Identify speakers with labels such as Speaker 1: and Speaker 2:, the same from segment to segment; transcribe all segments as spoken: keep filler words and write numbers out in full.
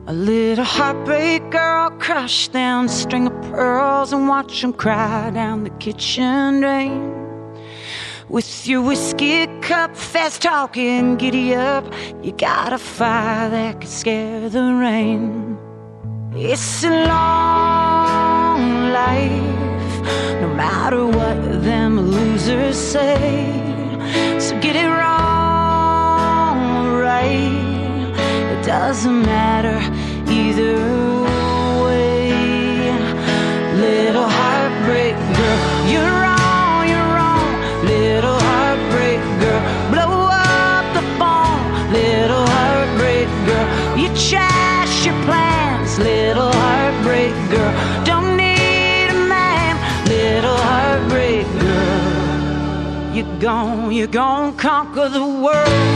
Speaker 1: A little heartbreak girl crushed down a string of pearls and watch them cry down the kitchen drain. With your whiskey cup, fast talking, giddy up, you got a fire that could scare the rain. It's a long life, no matter what them losers say. So get it wrong or right, it doesn't matter either way. Little heartbreak girl, you're wrong, you're wrong. Little heartbreak girl, blow up the phone. Little heartbreak girl, you trash your plans. Little heartbreak girl, don't need a man. Little heartbreak girl, you're gon', you're gon' conquer the world.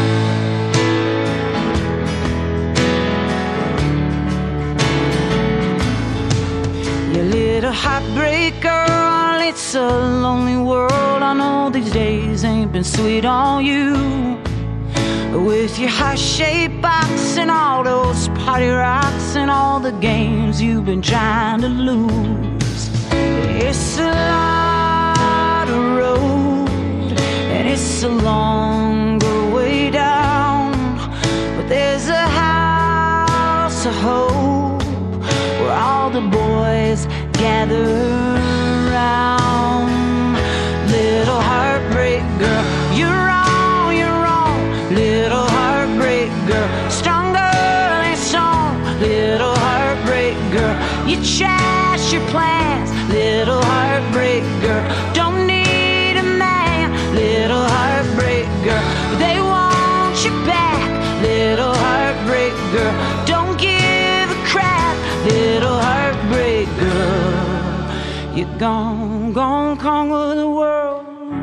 Speaker 1: You little heartbreak girl, it's a lonely world. I know these days ain't been sweet on you. With your heart-shaped box and all those party rocks and all the games you've been trying to lose. It's a lot of road and it's a longer way down, but there's a house of hope where all the boys gather around. Little heartbreak girl, you're wrong, you're wrong. Little heartbreak girl, stronger than song. Little heartbreak girl, you trash your plans. Little heartbreak girl, don't need a man. Little heartbreak girl, they want you back. Little heartbreak girl, don't give a crap. Little heartbreak girl, you're gon', gon' conquer the world.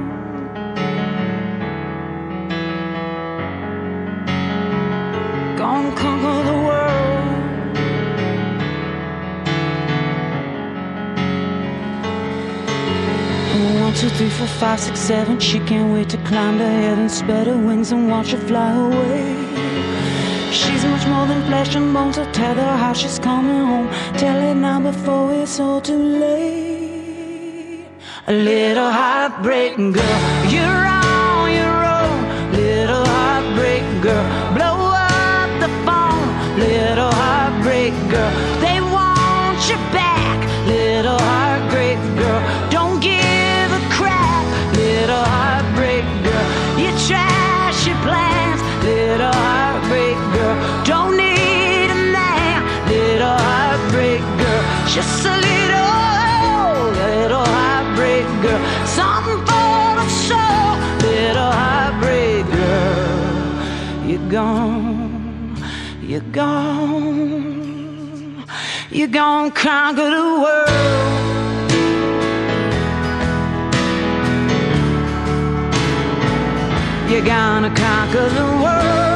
Speaker 1: Gon' conquer the world. One, two, three, four, five, six, seven. She can't wait to climb to heaven, spread her wings and watch her fly away. She's much more than flesh and bone, so tell her how she's coming home. Tell it now before it's all too late. A little heartbreak girl, you're wrong, you're wrong. Little heartbreak girl, blow up the phone. Little heartbreak girl, they want you back. Little heartbreak girl, don't give a crap. Little heartbreak girl, you trash your plans. Little heartbreak girl, don't need a man. Little heartbreak girl, just a little, little heartbreak girl, something for the soul. Little heartbreak girl, you're gone, you're gone, you're gonna conquer the world. You're gonna conquer the world.